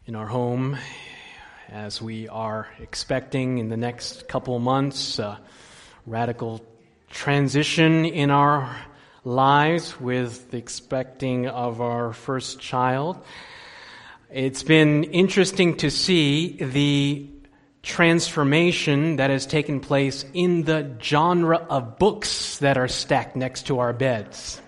in our home as we are expecting in the next couple of months a radical transition in our lives with the expecting of our first child. It's been interesting to see the transformation that has taken place in the genre of books that are stacked next to our beds.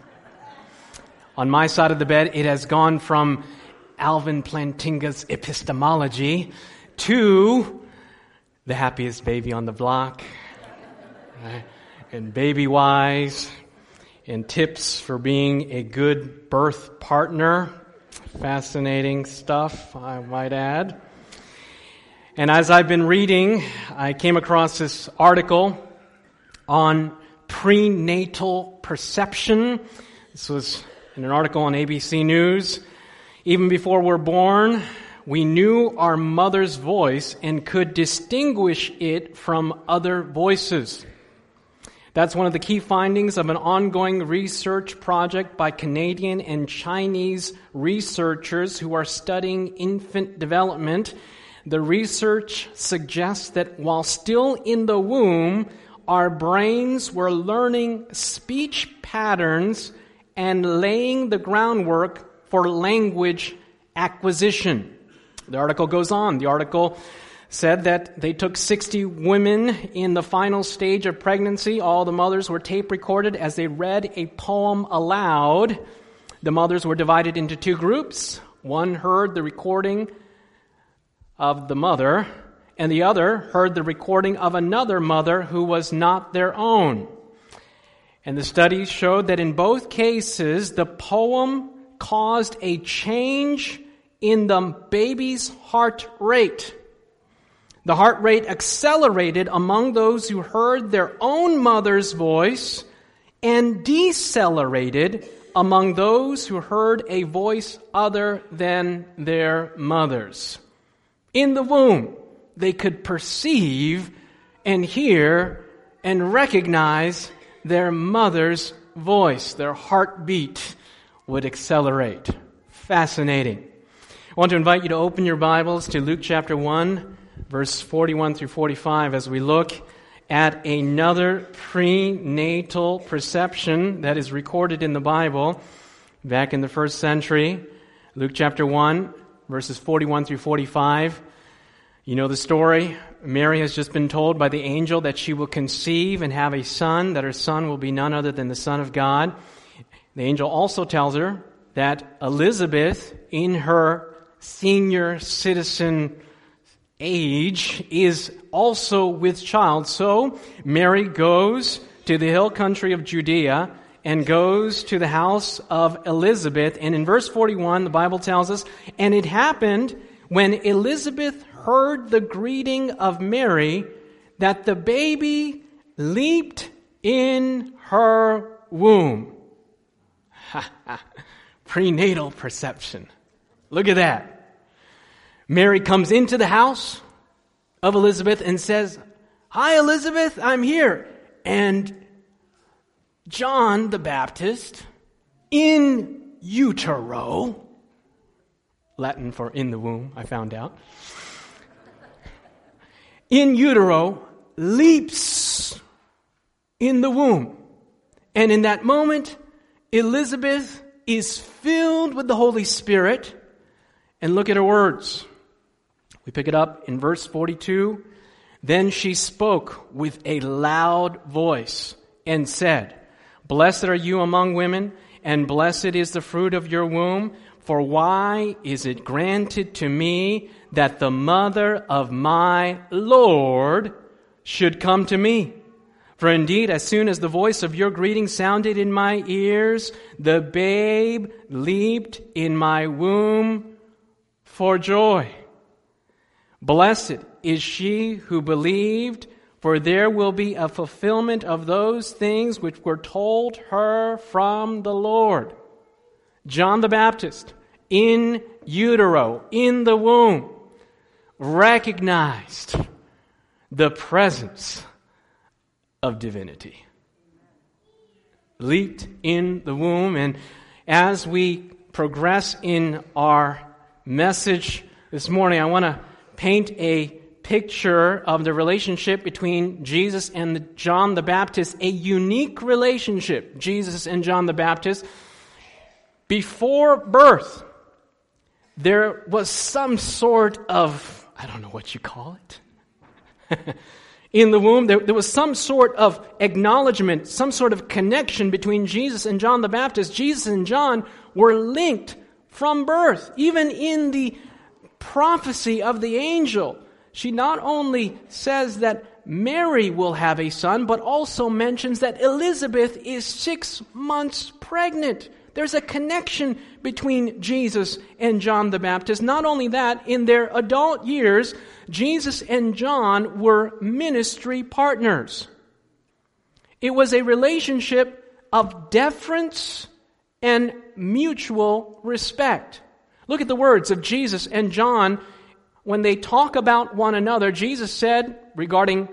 On my side of the bed, it has gone from Alvin Plantinga's epistemology to The Happiest Baby on the Block, right? And Baby Wise, and tips for being a good birth partner. Fascinating stuff, I might add. And as I've been reading, I came across this article on prenatal perception. This was in an article on ABC News. Even before we're born, we knew our mother's voice and could distinguish it from other voices. That's one of the key findings of an ongoing research project by Canadian and Chinese researchers who are studying infant development. The research suggests that while still in the womb, our brains were learning speech patterns and laying the groundwork for language acquisition. The article goes on. The article said that they took 60 women in the final stage of pregnancy. All the mothers were tape recorded as they read a poem aloud. The mothers were divided into two groups. One heard the recording of the mother, and the other heard the recording of another mother who was not their own. And the studies showed that in both cases, the poem caused a change in the baby's heart rate. The heart rate accelerated among those who heard their own mother's voice and decelerated among those who heard a voice other than their mother's. In the womb, they could perceive and hear and recognize their mother's voice. Their heartbeat would accelerate. Fascinating. I want to invite you to open your Bibles to Luke chapter 1, verse 41 through 45, as we look at another prenatal perception that is recorded in the Bible back in the first century. Luke chapter 1, verses 41 through 45. You know the story. Mary has just been told by the angel that she will conceive and have a son, that her son will be none other than the Son of God. The angel also tells her that Elizabeth, in her senior citizen age, is also with child. So Mary goes to the hill country of Judea and goes to the house of Elizabeth. And in verse 41, the Bible tells us, and it happened when Elizabeth heard the greeting of Mary that the baby leaped in her womb. Prenatal perception. Look at that. Mary comes into the house of Elizabeth and says, "Hi, Elizabeth, I'm here." And John the Baptist, in utero, Latin for in the womb, I found out, in utero, leaps in the womb. And in that moment, Elizabeth is filled with the Holy Spirit. And look at her words. We pick it up in verse 42. Then she spoke with a loud voice and said, "Blessed are you among women, and blessed is the fruit of your womb. For why is it granted to me that the mother of my Lord should come to me? For indeed, as soon as the voice of your greeting sounded in my ears, the babe leaped in my womb for joy. Blessed is she who believed, for there will be a fulfillment of those things which were told her from the Lord." John the Baptist, in utero, in the womb, recognized the presence of divinity. Leaped in the womb. And as we progress in our message This morning I want to paint a picture of the relationship between Jesus and John the Baptist, a unique relationship, Jesus and John the Baptist. Before birth, there was some sort of, I don't know what you call it, in the womb, there was some sort of acknowledgement, some sort of connection between Jesus and John the Baptist. Jesus and John were linked from birth. Even in the prophecy of the angel, she not only says that Mary will have a son, but also mentions that Elizabeth is 6 months pregnant. There's a connection between Jesus and John the Baptist. Not only that, in their adult years, Jesus and John were ministry partners. It was a relationship of deference and mutual respect. Look at the words of Jesus and John when they talk about one another. John said regarding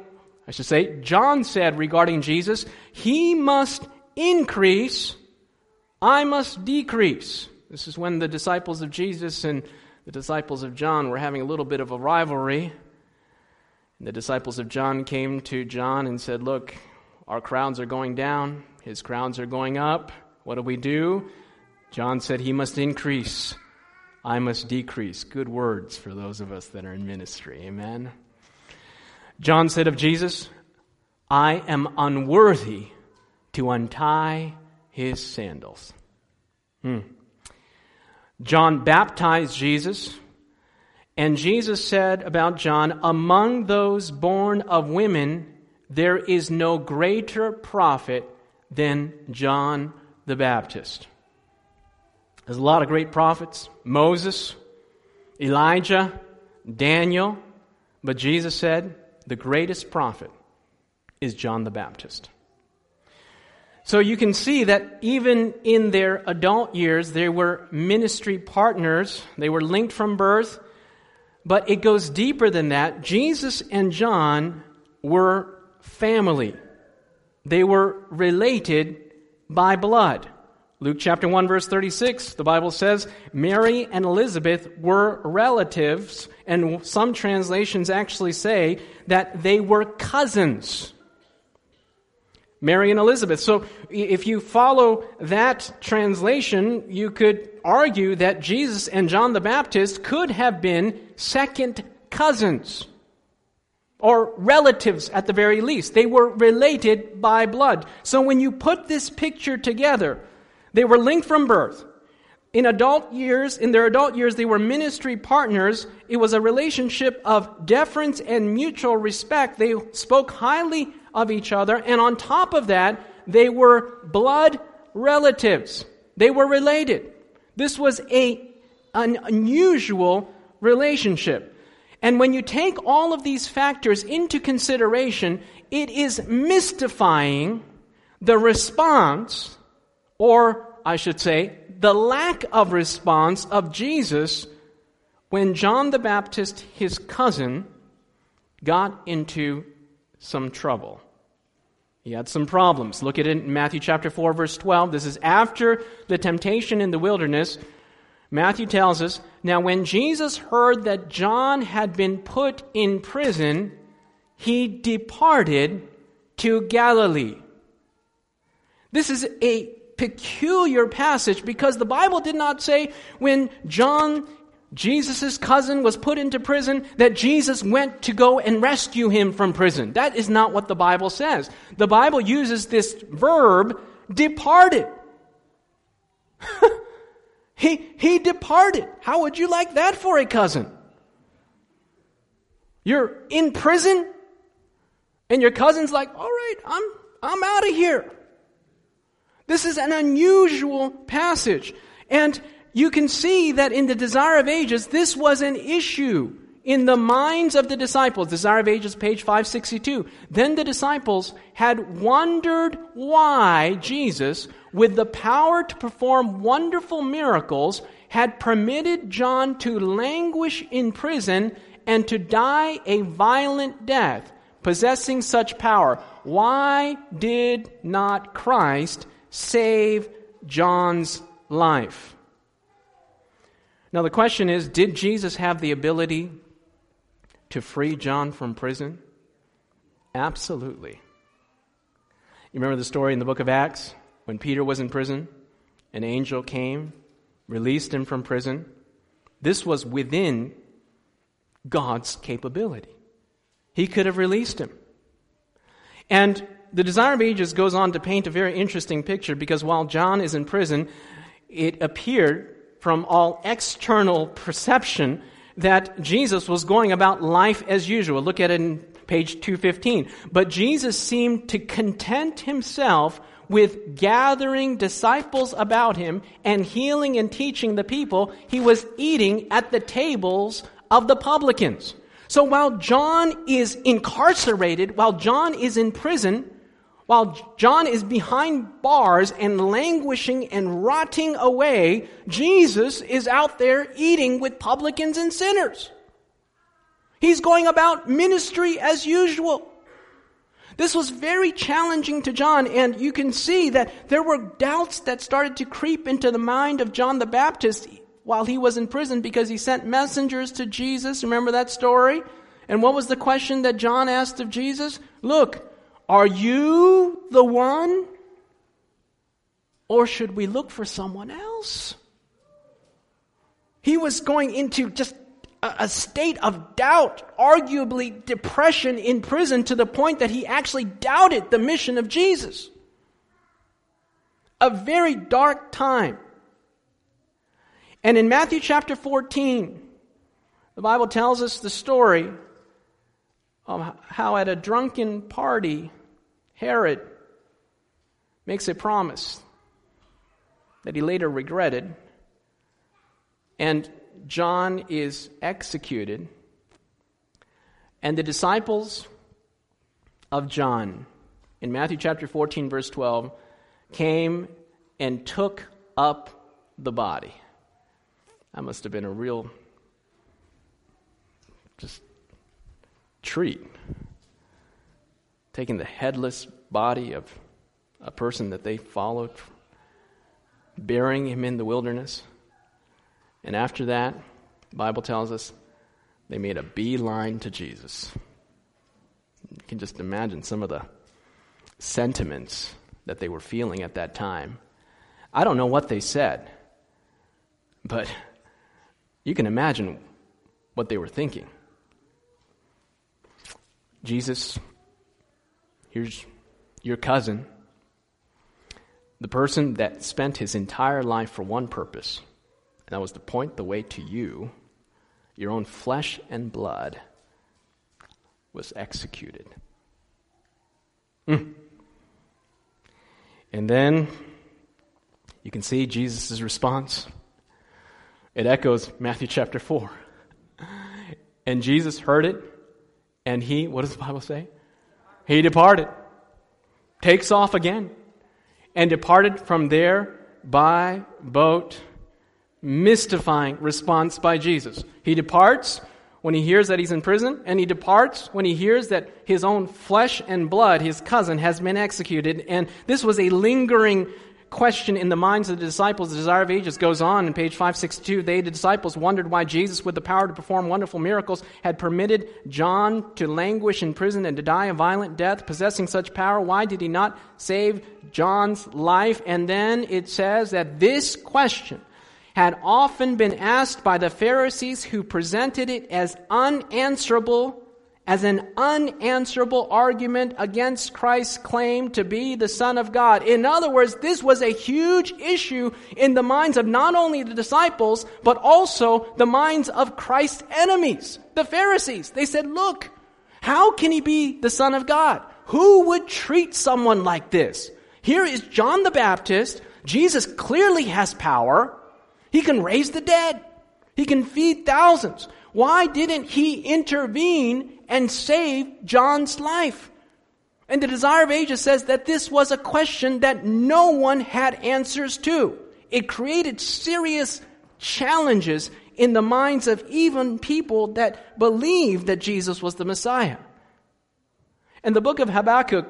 Jesus, "He must increase, I must decrease." This is when the disciples of Jesus and the disciples of John were having a little bit of a rivalry. And the disciples of John came to John and said, "Look, our crowds are going down, his crowds are going up. What do we do?" John said, "He must increase, I must decrease." Good words for those of us that are in ministry. Amen. John said of Jesus, "I am unworthy to untie his sandals." John baptized Jesus, and Jesus said about John, "Among those born of women, there is no greater prophet than John the Baptist." There's a lot of great prophets: Moses, Elijah, Daniel, but Jesus said the greatest prophet is John the Baptist. So you can see that even in their adult years, they were ministry partners. They were linked from birth. But it goes deeper than that. Jesus and John were family. They were related by blood. Luke chapter 1, verse 36, the Bible says, Mary and Elizabeth were relatives, and some translations actually say that they were cousins. Mary and Elizabeth. So if you follow that translation, you could argue that Jesus and John the Baptist could have been second cousins, or relatives at the very least. They were related by blood. So when you put this picture together, they were linked from birth. In their adult years, they were ministry partners. It was a relationship of deference and mutual respect. They spoke highly of each other, and on top of that, they were blood relatives. They were related. This was an unusual relationship. And when you take all of these factors into consideration, it is mystifying the response, or I should say, the lack of response of Jesus when John the Baptist, his cousin, got into some trouble. He had some problems. Look at it in Matthew chapter 4, verse 12. This is after the temptation in the wilderness. Matthew tells us, "Now when Jesus heard that John had been put in prison, he departed to Galilee." This is a peculiar passage because the Bible did not say when John, Jesus' cousin, was put into prison that Jesus went to go and rescue him from prison. That is not what the Bible says. The Bible uses this verb, departed. He departed. How would you like that for a cousin? You're in prison and your cousin's like, "All right, I'm out of here." This is an unusual passage. And you can see that in the Desire of Ages, this was an issue in the minds of the disciples. Desire of Ages, page 562. Then the disciples had wondered why Jesus, with the power to perform wonderful miracles, had permitted John to languish in prison and to die a violent death, possessing such power. Why did not Christ save John's life? Now the question is, did Jesus have the ability to free John from prison? Absolutely. You remember the story in the book of Acts? When Peter was in prison, an angel came, released him from prison. This was within God's capability. He could have released him. And the Desire of Ages goes on to paint a very interesting picture, because while John is in prison, it appeared from all external perception that Jesus was going about life as usual. Look at it in page 215. But Jesus seemed to content himself with gathering disciples about him and healing and teaching the people. He was eating at the tables of the publicans. So while John is incarcerated, while John is in prison, while John is behind bars and languishing and rotting away, Jesus is out there eating with publicans and sinners. He's going about ministry as usual. This was very challenging to John, and you can see that there were doubts that started to creep into the mind of John the Baptist while he was in prison, because he sent messengers to Jesus. Remember that story? And what was the question that John asked of Jesus? Look, are you the one? Or should we look for someone else? He was going into just a state of doubt, arguably depression in prison, to the point that he actually doubted the mission of Jesus. A very dark time. And in Matthew chapter 14, the Bible tells us the story of how at a drunken party, Herod makes a promise that he later regretted, and John is executed, and the disciples of John, in Matthew chapter 14, verse 12, came and took up the body. That must have been a real just treat. Taking the headless body of a person that they followed, burying him in the wilderness. And after that, the Bible tells us they made a beeline to Jesus. You can just imagine some of the sentiments that they were feeling at that time. I don't know what they said, but you can imagine what they were thinking. Jesus, here's your cousin, the person that spent his entire life for one purpose, and that was to point the way to you, your own flesh and blood, was executed. And then you can see Jesus' response. It echoes Matthew chapter 4. And Jesus heard it, and he, what does the Bible say? He departed, takes off again, and departed from there by boat. Mystifying response by Jesus. He departs when he hears that he's in prison, and he departs when he hears that his own flesh and blood, his cousin, has been executed. And this was a lingering question in the minds of the disciples. The Desire of Ages goes on in page 562. They, the disciples, wondered why Jesus, with the power to perform wonderful miracles, had permitted John to languish in prison and to die a violent death. Possessing such power, why did he not save John's life? And then it says that this question had often been asked by the Pharisees, who presented it as unanswerable, as an unanswerable argument against Christ's claim to be the Son of God. In other words, this was a huge issue in the minds of not only the disciples, but also the minds of Christ's enemies, the Pharisees. They said, look, how can he be the Son of God? Who would treat someone like this? Here is John the Baptist. Jesus clearly has power. He can raise the dead. He can feed thousands. Why didn't he intervene and save John's life? And the Desire of Ages says that this was a question that no one had answers to. It created serious challenges in the minds of even people that believed that Jesus was the Messiah. And the book of Habakkuk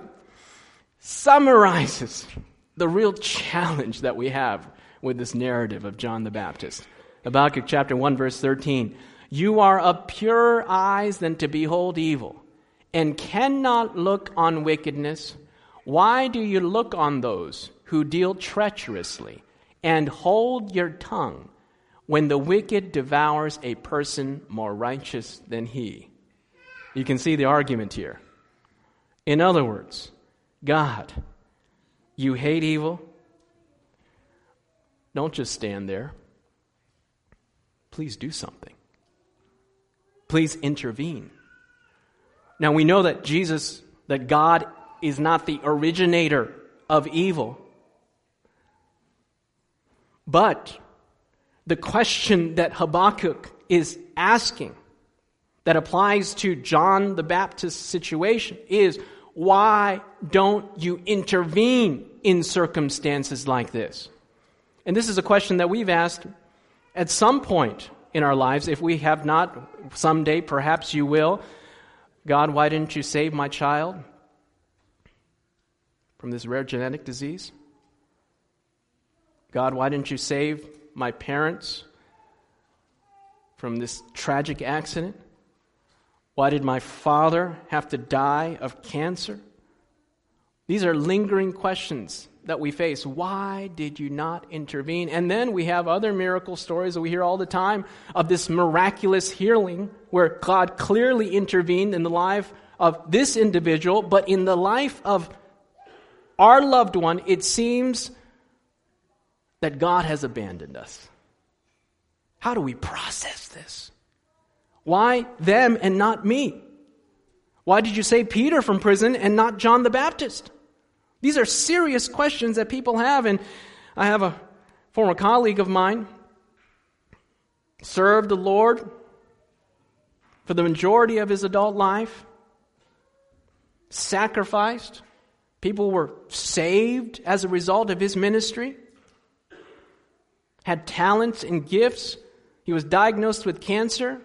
summarizes the real challenge that we have with this narrative of John the Baptist. Habakkuk chapter 1, verse 13. You are of purer eyes than to behold evil, and cannot look on wickedness. Why do you look on those who deal treacherously, and hold your tongue when the wicked devours a person more righteous than he? You can see the argument here. In other words, God, you hate evil. Don't just stand there. Please do something. Please intervene. Now we know that God is not the originator of evil. But the question that Habakkuk is asking, that applies to John the Baptist's situation, is why don't you intervene in circumstances like this? And this is a question that we've asked at some point in our lives. If we have not, someday perhaps you will. God, why didn't you save my child from this rare genetic disease? God, why didn't you save my parents from this tragic accident? Why did my father have to die of cancer? These are lingering questions that we face. Why did you not intervene? And then we have other miracle stories that we hear all the time of this miraculous healing where God clearly intervened in the life of this individual, but in the life of our loved one, it seems that God has abandoned us. How do we process this? Why them and not me? Why did you save Peter from prison and not John the Baptist? These are serious questions that people have, and I have a former colleague of mine, served the Lord for the majority of his adult life, sacrificed. People were saved as a result of his ministry, had talents and gifts. He was diagnosed with cancer.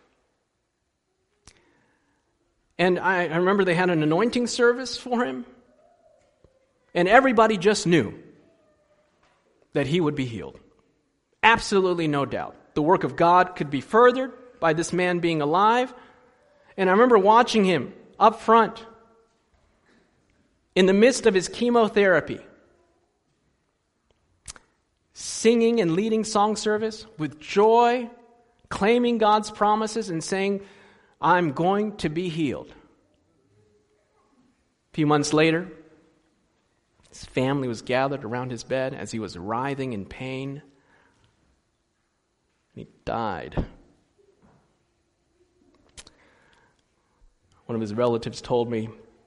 And I remember they had an anointing service for him. And everybody just knew that he would be healed. Absolutely no doubt. The work of God could be furthered by this man being alive. And I remember watching him up front in the midst of his chemotherapy, singing and leading song service with joy, claiming God's promises and saying, I'm going to be healed. A few months later, his family was gathered around his bed as he was writhing in pain. He died. One of his relatives told me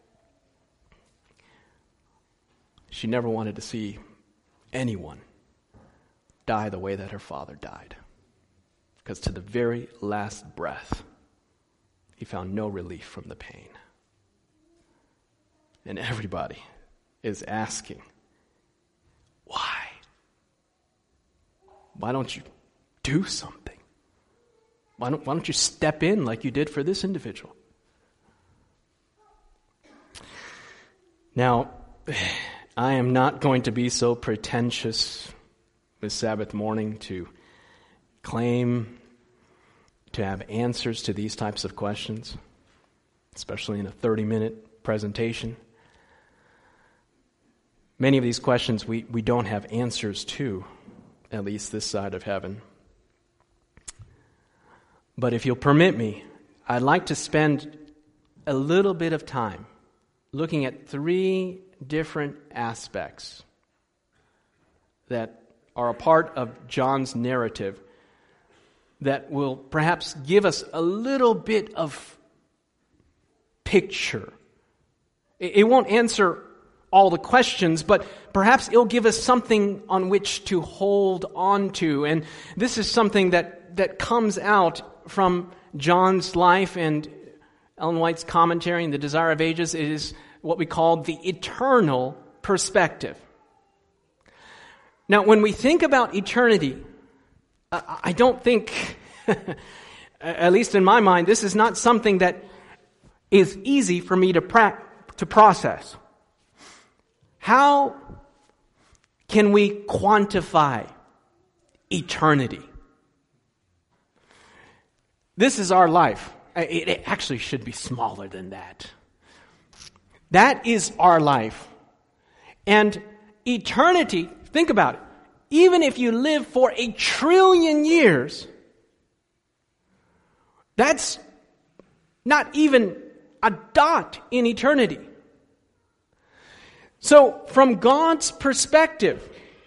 she never wanted to see anyone die the way that her father died. Because to the very last breath, he found no relief from the pain. And everybody is asking, why? Why don't you do something? Why don't you step in like you did for this individual? Now, I am not going to be so pretentious this Sabbath morning to claim to have answers to these types of questions, especially in a 30-minute presentation. Many of these questions we don't have answers to, at least this side of heaven. But if you'll permit me, I'd like to spend a little bit of time looking at 3 different aspects that are a part of John's narrative that will perhaps give us a little bit of picture. It won't answer all the questions, but perhaps it'll give us something on which to hold on to. And this is something that comes out from John's life and Ellen White's commentary in The Desire of Ages. It is what we call the eternal perspective. Now, when we think about eternity, I don't think, at least in my mind, this is not something that is easy for me to process. How can we quantify eternity? This is our life. It actually should be smaller than that. That is our life. And eternity, think about it. Even if you live for 1 trillion years, that's not even a dot in eternity. So, from God's perspective,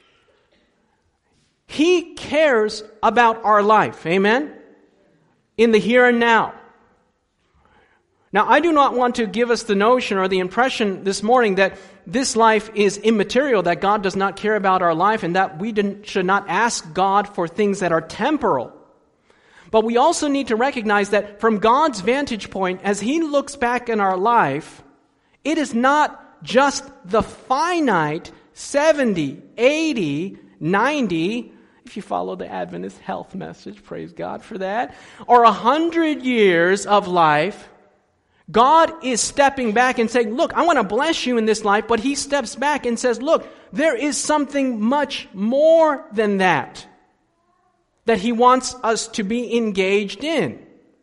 He cares about our life. Amen? In the here and now. Now, I do not want to give us the notion or the impression this morning that this life is immaterial, that God does not care about our life, and that we should not ask God for things that are temporal. But we also need to recognize that from God's vantage point, as He looks back in our life, it is not just the finite 70, 80, 90, if you follow the Adventist health message, praise God for that, or 100 years of life. God is stepping back and saying, look, I want to bless you in this life, but He steps back and says, look, there is something much more than that He wants us to be engaged in.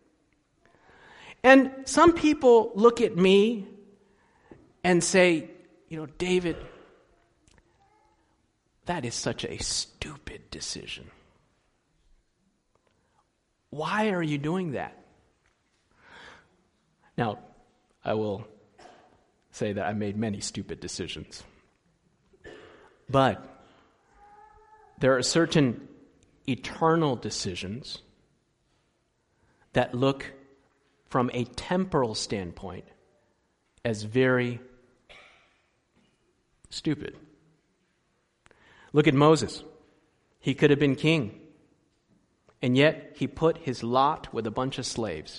And some people look at me and say, David, that is such a stupid decision. Why are you doing that? Now, I will say that I made many stupid decisions. But there are certain eternal decisions that look from a temporal standpoint as very stupid. Look at Moses. He could have been king, and yet he put his lot with a bunch of slaves.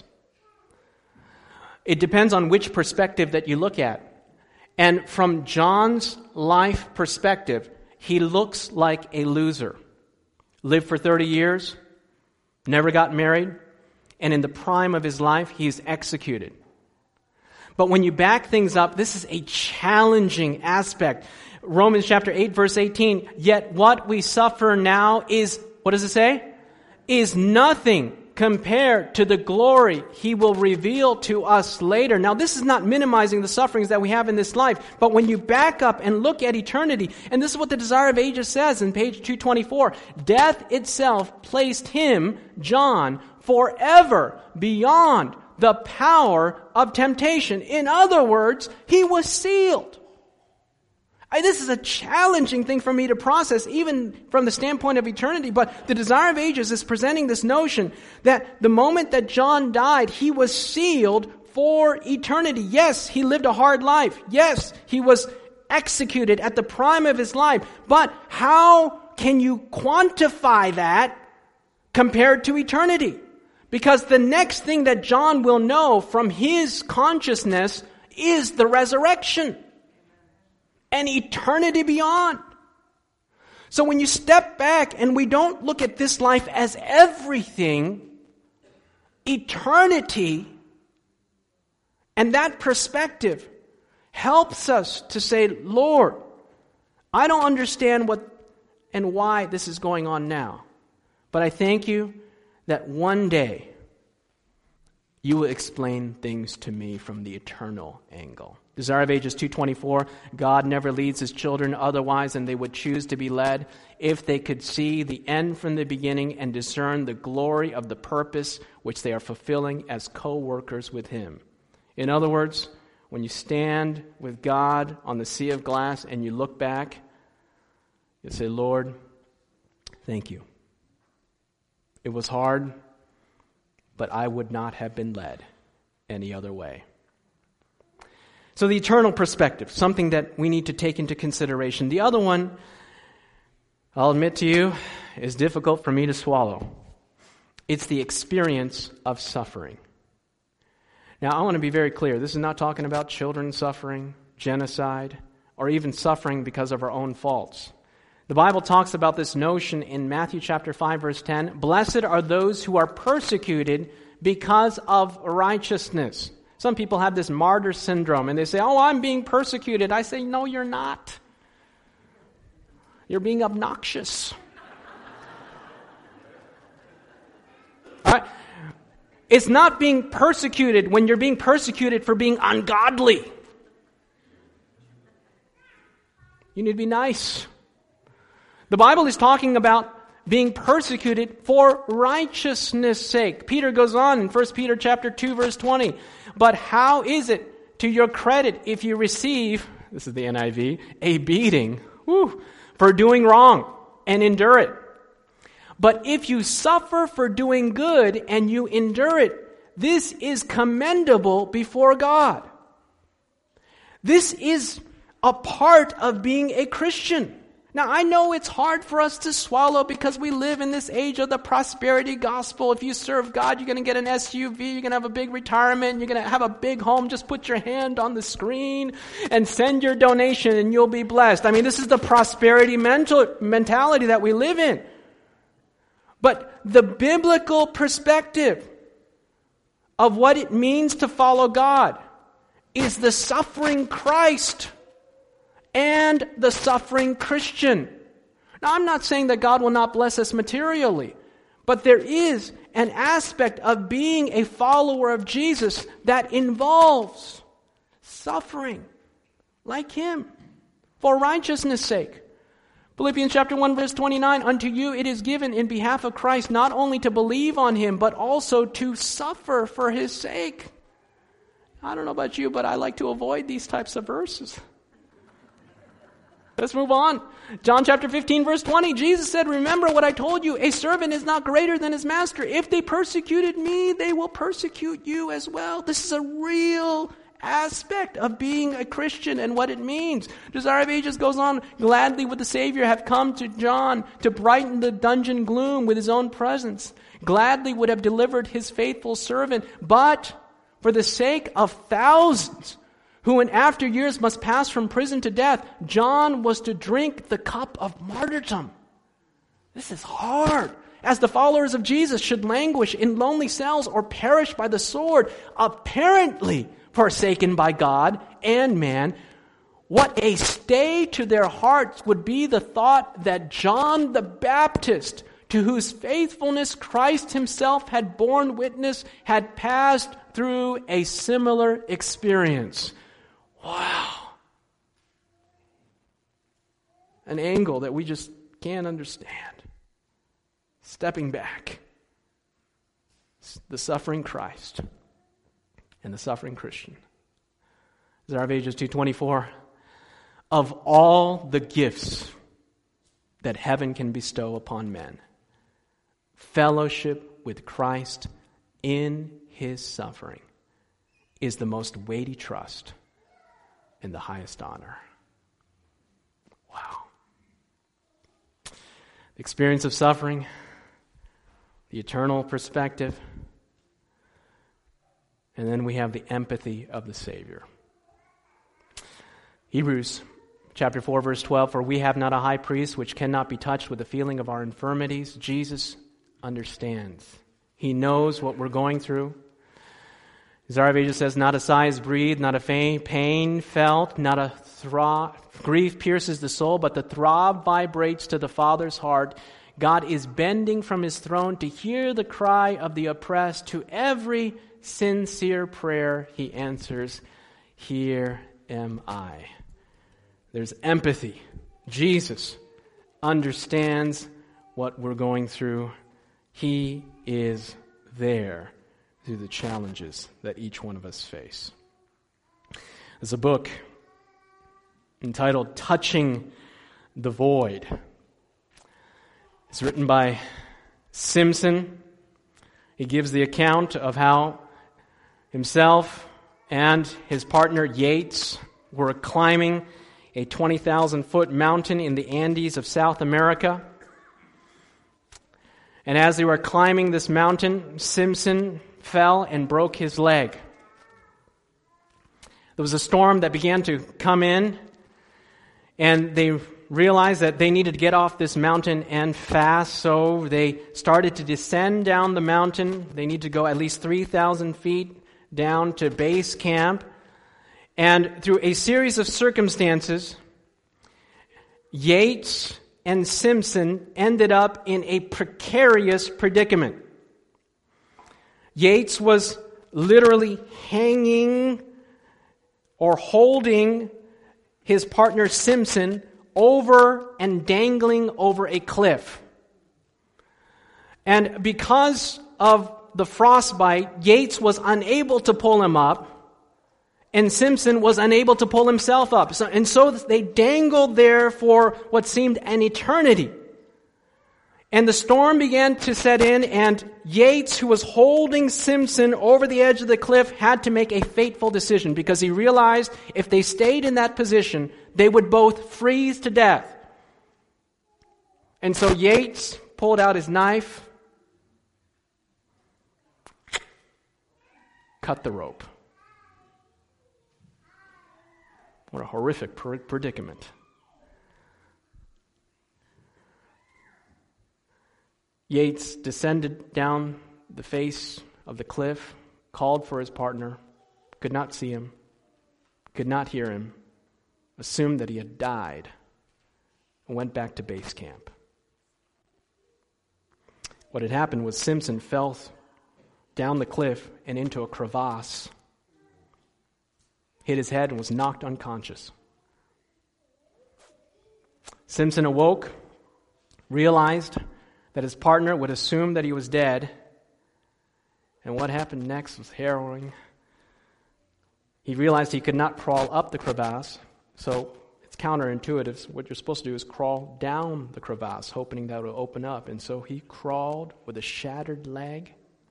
It depends on which perspective that you look at. And from John's life perspective, he looks like a loser. Lived for 30 years, never got married, and in the prime of his life, he is executed. But when you back things up, this is a challenging aspect. Romans chapter 8, verse 18, yet what we suffer now is, what does it say? Is nothing compared to the glory He will reveal to us later. Now, this is not minimizing the sufferings that we have in this life, but when you back up and look at eternity, and this is what the Desire of Ages says in page 224, death itself placed him, John, forever beyond the power of temptation. In other words, he was sealed. This is a challenging thing for me to process, even from the standpoint of eternity. But the Desire of Ages is presenting this notion that the moment that John died, he was sealed for eternity. Yes, he lived a hard life. Yes, he was executed at the prime of his life. But how can you quantify that compared to eternity? Because the next thing that John will know from his consciousness is the resurrection. And eternity beyond. So when you step back and we don't look at this life as everything, eternity and that perspective helps us to say, Lord, I don't understand what and why this is going on now, but I thank you that one day you will explain things to me from the eternal angle. Desire of Ages 2:24, God never leads His children otherwise than they would choose to be led if they could see the end from the beginning and discern the glory of the purpose which they are fulfilling as co-workers with Him. In other words, when you stand with God on the sea of glass and you look back, you say, Lord, thank you. It was hard, but I would not have been led any other way. So the eternal perspective, something that we need to take into consideration. The other one, I'll admit to you, is difficult for me to swallow. It's the experience of suffering. Now, I want to be very clear. This is not talking about children suffering, genocide, or even suffering because of our own faults. The Bible talks about this notion in Matthew chapter 5, verse 10. Blessed are those who are persecuted because of righteousness. Some people have this martyr syndrome and they say, oh, I'm being persecuted. I say, no, you're not. You're being obnoxious. All right. It's not being persecuted when you're being persecuted for being ungodly. You need to be nice. The Bible is talking about being persecuted for righteousness' sake. Peter goes on in 1 Peter chapter 2, verse 20. But how is it to your credit if you receive, this is the NIV, a beating for doing wrong and endure it? But if you suffer for doing good and you endure it, this is commendable before God. This is a part of being a Christian. Now, I know it's hard for us to swallow because we live in this age of the prosperity gospel. If you serve God, you're going to get an SUV, you're going to have a big retirement, you're going to have a big home. Just put your hand on the screen and send your donation and you'll be blessed. I mean, this is the prosperity mentality that we live in. But the biblical perspective of what it means to follow God is the suffering Christ and the suffering Christian. Now, I'm not saying that God will not bless us materially, but there is an aspect of being a follower of Jesus that involves suffering like Him for righteousness' sake. Philippians chapter 1, verse 29, unto you it is given in behalf of Christ not only to believe on Him, but also to suffer for His sake. I don't know about you, but I like to avoid these types of verses. Let's move on. John chapter 15, verse 20, Jesus said, remember what I told you, a servant is not greater than his master. If they persecuted me, they will persecute you as well. This is a real aspect of being a Christian and what it means. Desire of Ages goes on, gladly would the Savior have come to John to brighten the dungeon gloom with his own presence. Gladly would have delivered his faithful servant, but for the sake of thousands who in after years must pass from prison to death, John was to drink the cup of martyrdom. This is hard. As the followers of Jesus should languish in lonely cells or perish by the sword, apparently forsaken by God and man, what a stay to their hearts would be the thought that John the Baptist, to whose faithfulness Christ Himself had borne witness, had passed through a similar experience. Wow. An angle that we just can't understand. Stepping back. The suffering Christ and the suffering Christian. Desire of Ages 2:24. Of all the gifts that heaven can bestow upon men, fellowship with Christ in His suffering is the most weighty trust and the highest honor. Wow. The experience of suffering, the eternal perspective, and then we have the empathy of the Savior. Hebrews chapter 4, verse 12, for we have not a high priest which cannot be touched with the feeling of our infirmities. Jesus understands. He knows what we're going through. Desire of Ages says, not a sigh is breathed, not a pain felt, not a throb. Grief pierces the soul, but the throb vibrates to the Father's heart. God is bending from His throne to hear the cry of the oppressed. To every sincere prayer He answers, here am I. There's empathy. Jesus understands what we're going through. He is there through the challenges that each one of us face. There's a book entitled Touching the Void. It's written by Simpson. He gives the account of how himself and his partner Yates were climbing a 20,000-foot mountain in the Andes of South America. And as they were climbing this mountain, Simpson fell and broke his leg. There was a storm that began to come in, and they realized that they needed to get off this mountain and fast, so they started to descend down the mountain. They need to go at least 3,000 feet down to base camp. And through a series of circumstances, Yates and Simpson ended up in a precarious predicament. Yates was literally hanging or holding his partner Simpson over and dangling over a cliff. And because of the frostbite, Yates was unable to pull him up, and Simpson was unable to pull himself up. So they dangled there for what seemed an eternity. And the storm began to set in, and Yates, who was holding Simpson over the edge of the cliff, had to make a fateful decision because he realized if they stayed in that position, they would both freeze to death. And so Yates pulled out his knife, cut the rope. What a horrific predicament. Yates descended down the face of the cliff, called for his partner, could not see him, could not hear him, assumed that he had died, and went back to base camp. What had happened was Simpson fell down the cliff and into a crevasse, hit his head, and was knocked unconscious. Simpson awoke, realized that his partner would assume that he was dead, and what happened next was harrowing. He realized he could not crawl up the crevasse, so it's counterintuitive. What you're supposed to do is crawl down the crevasse, hoping that it will open up. And so he crawled with a shattered leg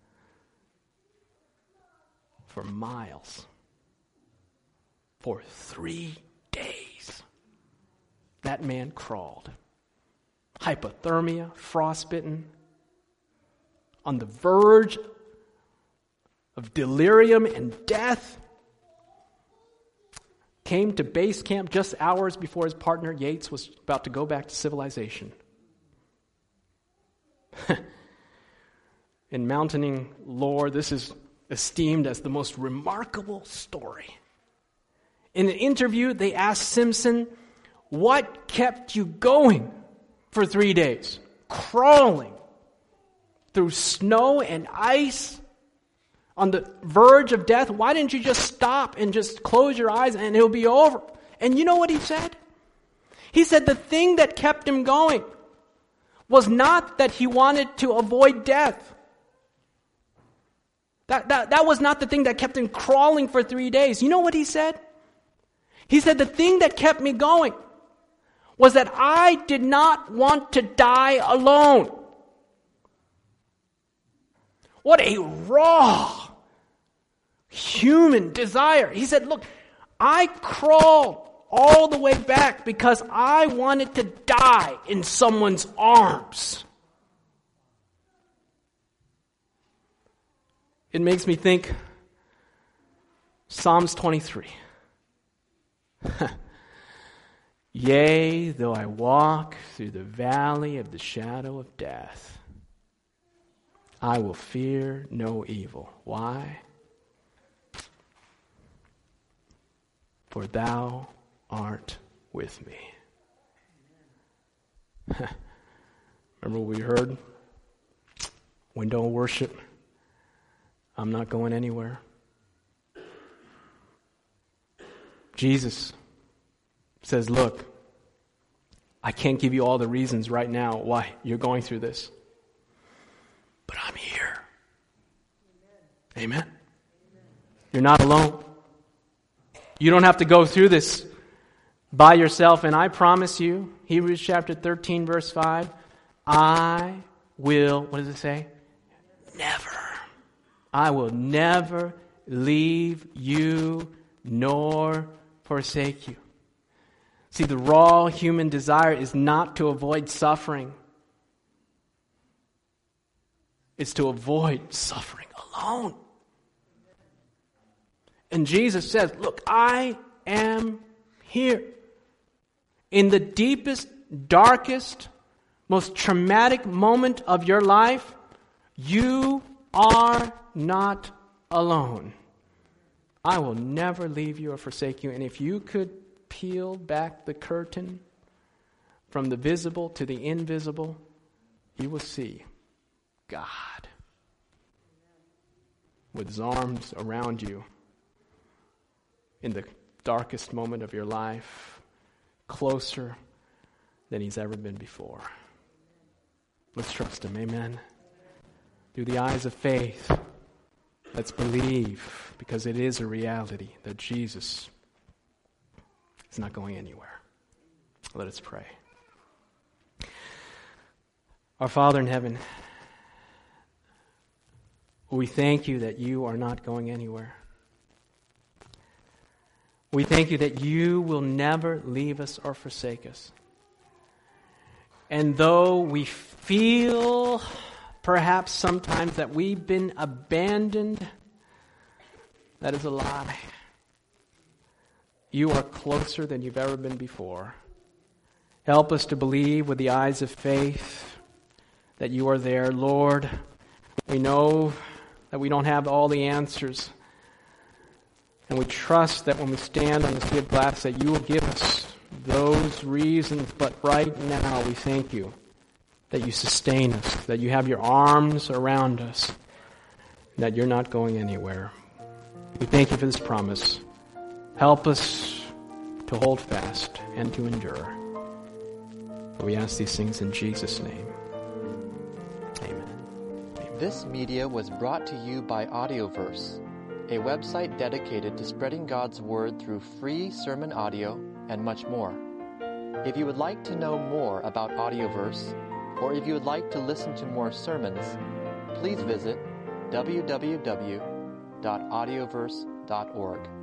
for miles. For 3 days, that man crawled. Hypothermia, frostbitten, on the verge of delirium and death, came to base camp just hours before his partner Yates was about to go back to civilization. In mountaineering lore, this is esteemed as the most remarkable story. In an interview, they asked Simpson, "What kept you going for 3 days, crawling through snow and ice on the verge of death? Why didn't you just stop and just close your eyes and it'll be over?" And you know what he said? He said the thing that kept him going was not that he wanted to avoid death. That was not the thing that kept him crawling for 3 days. You know what he said? He said the thing that kept me going was that I did not want to die alone. What a raw human desire. He said, look, I crawled all the way back because I wanted to die in someone's arms. It makes me think Psalms 23. Yea, though I walk through the valley of the shadow of death, I will fear no evil. Why? For thou art with me. Remember what we heard? Window worship. I'm not going anywhere. Jesus says, look, I can't give you all the reasons right now why you're going through this, but I'm here. Amen. Amen. You're not alone. You don't have to go through this by yourself, and I promise you, Hebrews chapter 13, verse 5, I will, what does it say? Never. I will never leave you nor forsake you. See, the raw human desire is not to avoid suffering. It's to avoid suffering alone. And Jesus says, look, I am here. In the deepest, darkest, most traumatic moment of your life, you are not alone. I will never leave you or forsake you. And if you could peel back the curtain from the visible to the invisible, you will see God. with his arms around you in the darkest moment of your life, closer than he's ever been before. Let's trust him, amen. Through the eyes of faith, let's believe, because it is a reality that Jesus is not going anywhere. Let us pray. Our Father in heaven, we thank you that you are not going anywhere. We thank you that you will never leave us or forsake us. And though we feel perhaps sometimes that we've been abandoned, that is a lie. You are closer than you've ever been before. Help us to believe with the eyes of faith that you are there. Lord, we know that we don't have all the answers. And we trust that when we stand on the sea of glass that you will give us those reasons. But right now we thank you that you sustain us, that you have your arms around us, that you're not going anywhere. We thank you for this promise. Help us to hold fast and to endure. We ask these things in Jesus' name. Amen. This media was brought to you by Audioverse, a website dedicated to spreading God's Word through free sermon audio and much more. If you would like to know more about Audioverse, or if you would like to listen to more sermons, please visit www.audioverse.org.